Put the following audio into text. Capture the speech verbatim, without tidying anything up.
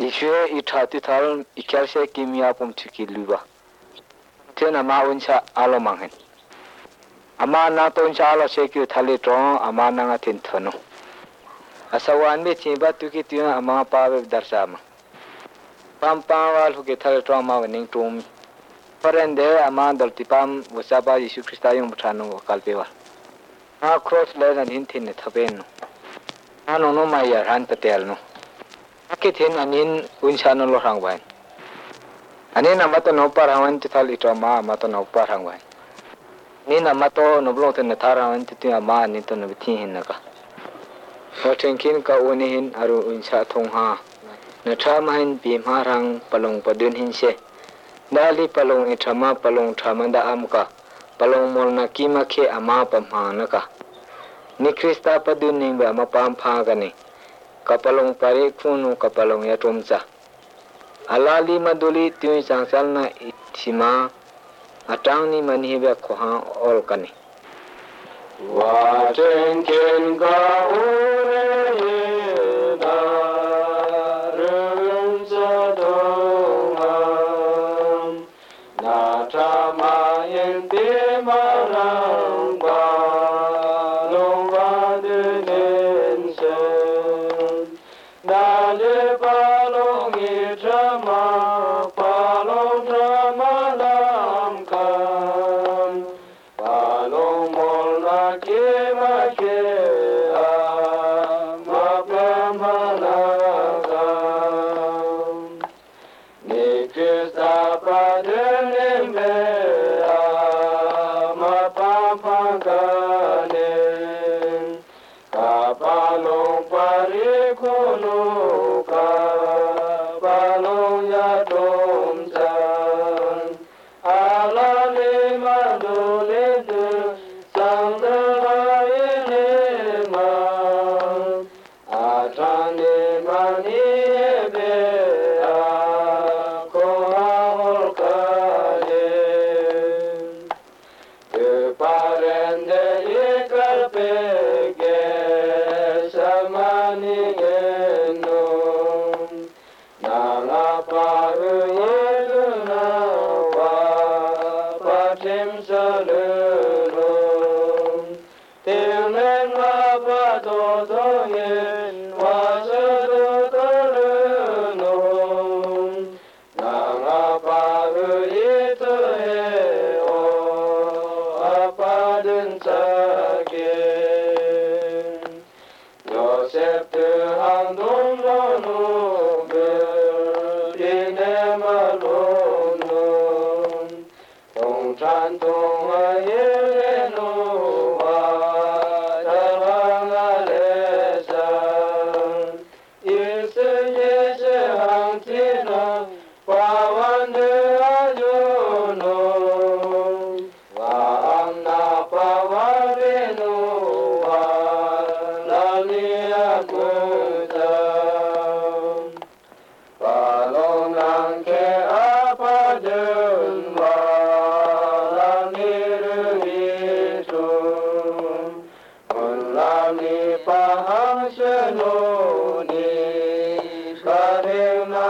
Ishe itatital ikalse kimia pum chikiluba. Tena ma unsa alo manghen. Ama na to unsa alo sekyu thali tron ama na ngatin thono. Asawan me chimba tuki tiya ama pa be darsama. Pam pawal huke thali tron ma wening tum. Parende ama daltipam wasaba Yesu Krista yung buthano kalpewa. A cross le na hintin ne thaben no. Ano no maya ran patel no. Kithin anin unsa no lo rangwan. Anin amato no parawan ti thali tron ma amato no parangwan. Ni namato no blong ten tharawan ti ti ama ni to no bithi hin naka. Watengkin ka unihin aru unsa thongha. Na thamahin bimharang palong padun hinse. Dali palong ithama palong thamanda amka. Palong molna kimakhe ama pamhanaka. Ni Krista padun ning ba mapampa gani. Kapalong pare kunu kapalong yatumsa. Alali maduli tiwi sangsal na itima atang ni manhibe koha ol kani. Watengkin ka unihin Pahang senoni karena